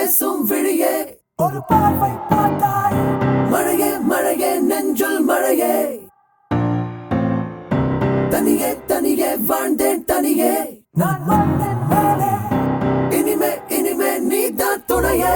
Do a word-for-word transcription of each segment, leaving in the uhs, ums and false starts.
பேசும் விழியே ஒரு பார்வை பார்த்தாய் மழையே மழையே நெஞ்சுள் மழையே தனியே தனியே வாழ்ந்தேன் தனியே நான் வந்தேன் மேலே இனிமே இனிமே நீதான் துணையே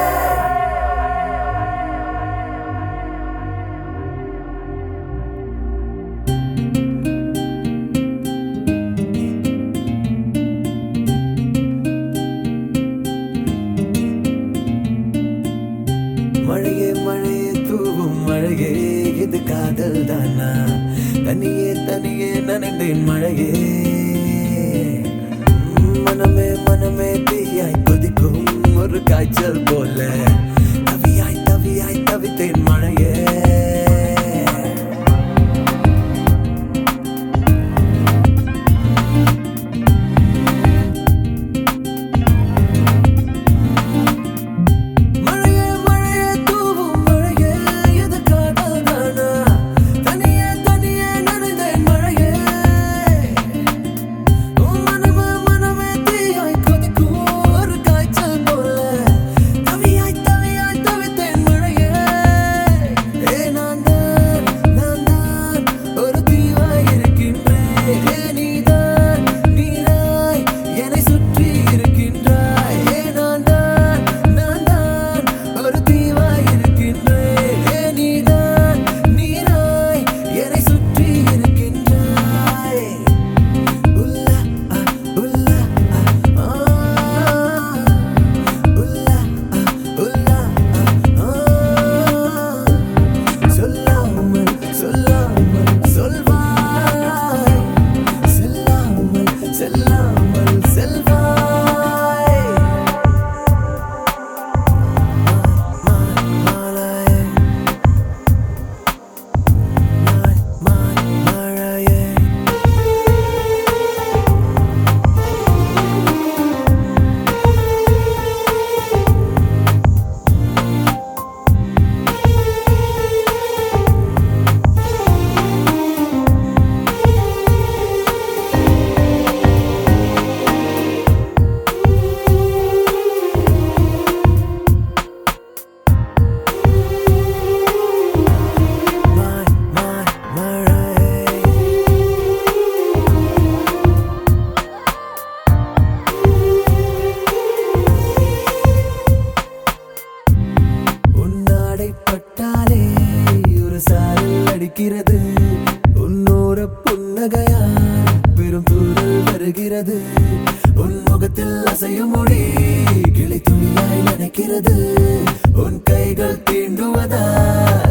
மழையே மழையே தூவும் மழையே இது காதல் தானா தனியே தனியே நனைந்தேன் மழையே மனமே மனமே தீயாய் கொதிக்கும் ஒரு காய்ச்சல் போல தவியாய் தவியாய் தவித்தேன் மழையே பட்டாலே ஒரு சாரல் அடிக்கிறது உன்னோர புன்னகையா பெரும் தூரல் வருகிறது உன் முகத்தில் அசையும் மொழி கிளை துணியாய் நினைக்கிறது உன் கைகள் தீண்டுவதா